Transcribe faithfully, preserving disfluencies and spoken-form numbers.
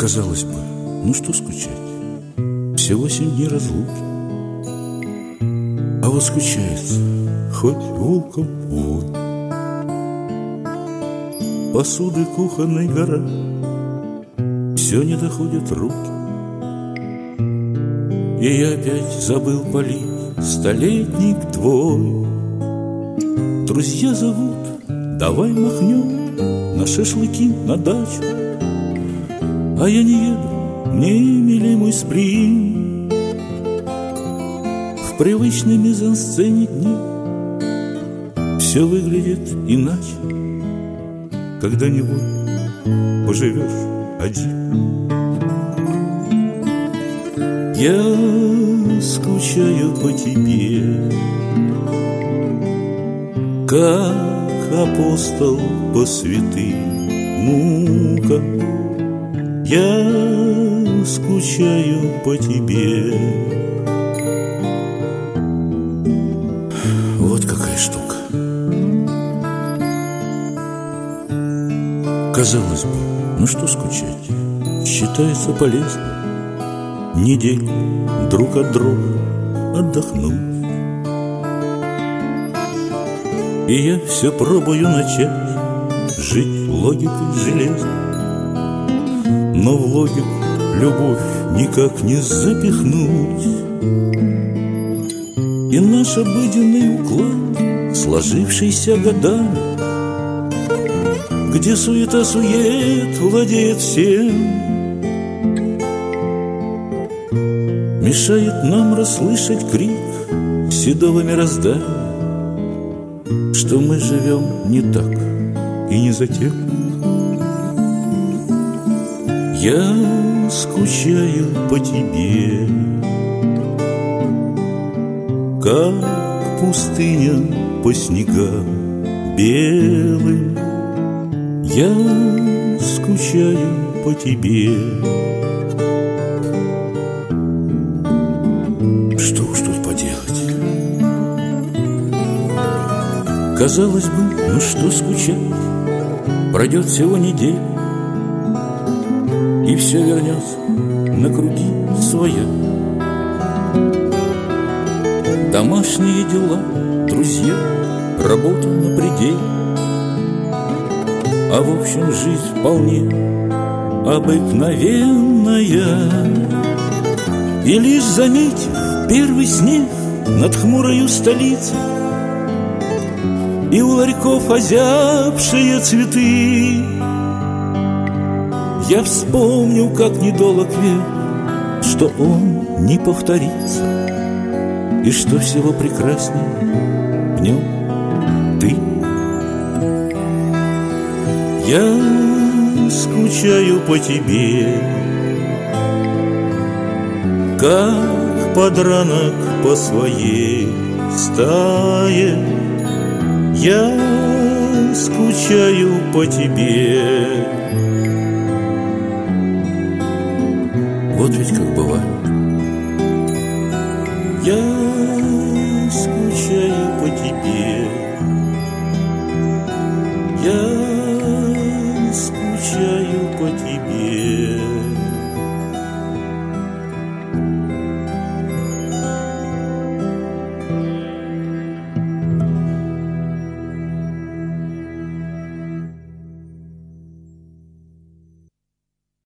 Казалось бы, ну что скучать? Всего семь дней разлуки. А вот скучается, хоть волком вой. Посуды кухонной гора, все не доходят руки. И я опять забыл полить столетник твой. Друзья зовут, давай махнем на шашлыки, на дачу. А я не еду, мне милей мой сплин. В привычной мизансцене дни все выглядит иначе, когда-нибудь поживешь один. Я скучаю по тебе, как апостол по святым мукам. Я скучаю по тебе. Вот какая штука. Казалось бы, ну что скучать? Считается полезно неделю друг от друга отдохнуть. И я все пробую начать жить логикой железной, но в логику любовь никак не запихнуть. И наш обыденный уклад, сложившийся годами, где суета-сует владеет всем, мешает нам расслышать крик седого мироздания, что мы живем не так и не за тем. Я скучаю по тебе, как пустыня по снегам белым. Я скучаю по тебе. Что уж тут поделать? Казалось бы, ну что скучать? Пройдет всего неделя, и все вернется на круги своя. Домашние дела, друзья, работа на пределе, а в общем жизнь вполне обыкновенная. И лишь заметив первый снег над хмурою столицей и у ларьков озябшие цветы, я вспомнил, как недолг век, что он не повторится, и что всего прекраснее в нем ты. Я скучаю по тебе, как подранок по своей стае. Я скучаю по тебе. Вот ведь как бывает. Я